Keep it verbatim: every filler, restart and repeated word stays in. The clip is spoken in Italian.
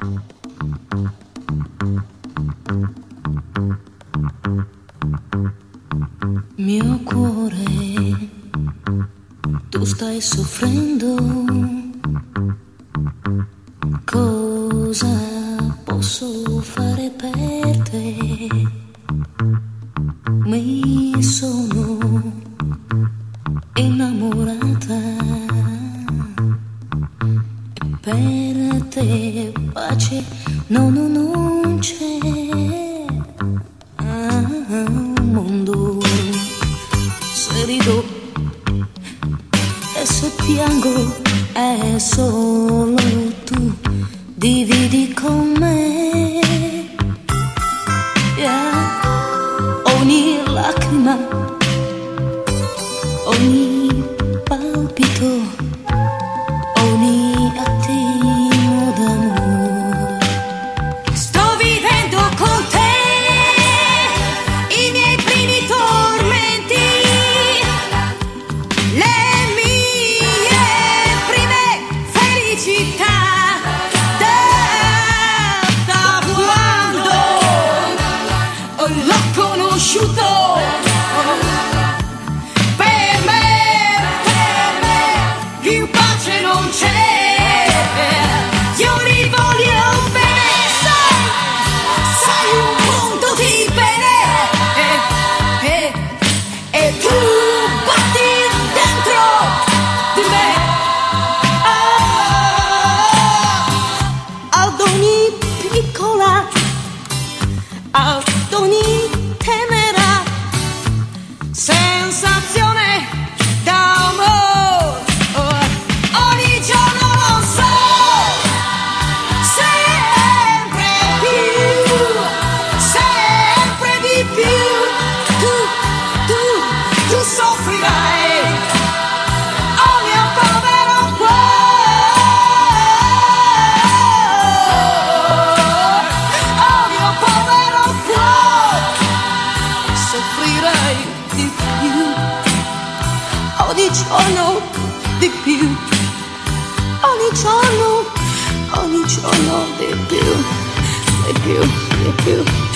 Mio cuore, tu stai soffrendo. Cosa posso fare per te? Mi sono innamorata e per te pace no, no, non c'è. Ah, mondo, se rido e se piango è solo tu, dividi con me, yeah. Ogni lacrima, ogni palpito, ogni attimo d'amore. Sto vivendo con te i miei primi tormenti, le mie prime felicità. L'ho conosciuto, per me, per me, più pace non c'è. Io li voglio bene, sai, sai un punto di bene, e, e, e tu batti dentro di me. Ah, ad ogni piccola, ad ogni tenera sensazione d'amore, ogni giorno lo so, sempre più, sempre di più, tu, tu, tu soffrirai, oh mio povero cuore, oh mio povero cuore. Soffrirai di più, ogni giorno di più, ogni giorno, ogni giorno di più, di più, di più.